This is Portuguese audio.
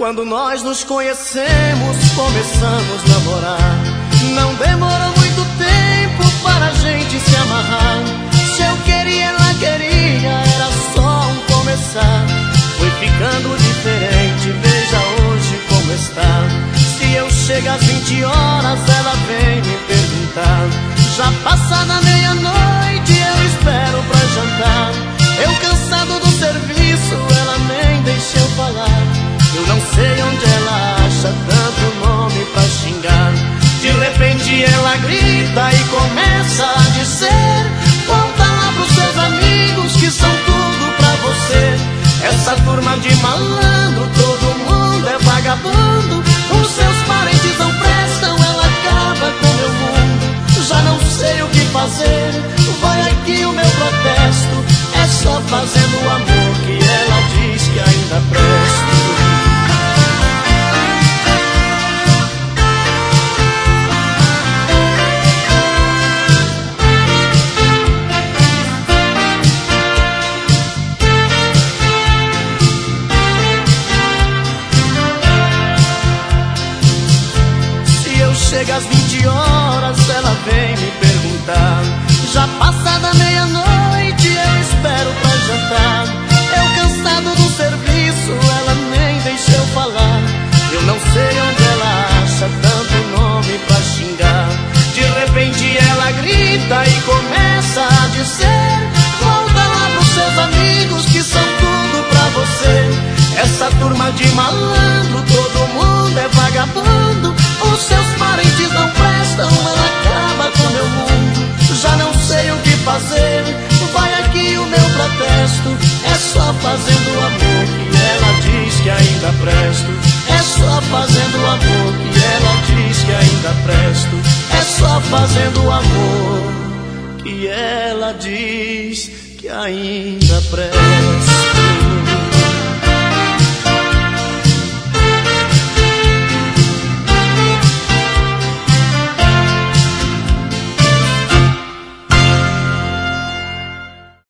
Quando nós nos conhecemos, começamos a namorar. Não demorou muito tempo para a gente se amarrar. Se eu queria, ela queria, era só um começar. Foi ficando diferente, veja hoje como está. Se eu chego às 20 horas, ela vem me perguntar. Já passada meia-noite, eu espero pra jantar. Eu cansado do serviço, ela nem deixa eu falar. Eu não sei onde ela acha tanto nome pra xingar. De repente ela grita e começa a dizer: volta lá pros seus amigos que são tudo pra você. Essa turma de malandro, todo mundo é vagabundo. Os seus parentes não prestam, ela acaba com meu mundo. Já não sei o que fazer, vai aqui o meu protesto. É só fazendo o amor que ela diz que ainda presto. Chega às 20 horas, ela vem me perguntar. Já passada meia-noite, eu espero pra jantar. Eu cansado do serviço, ela nem deixa eu falar. Eu não sei onde ela acha tanto nome pra xingar. De repente ela grita e começa a dizer: volta lá pros seus amigos que são tudo pra você. Essa turma de malandro, todo mundo é vagabundo. Os seus parentes não prestam, ela acaba com meu mundo. Já não sei o que fazer, vai aqui o meu protesto. É só fazendo o amor que ela diz que ainda presto. É só fazendo o amor que ela diz que ainda presto. É só fazendo o amor que ela diz que ainda presto.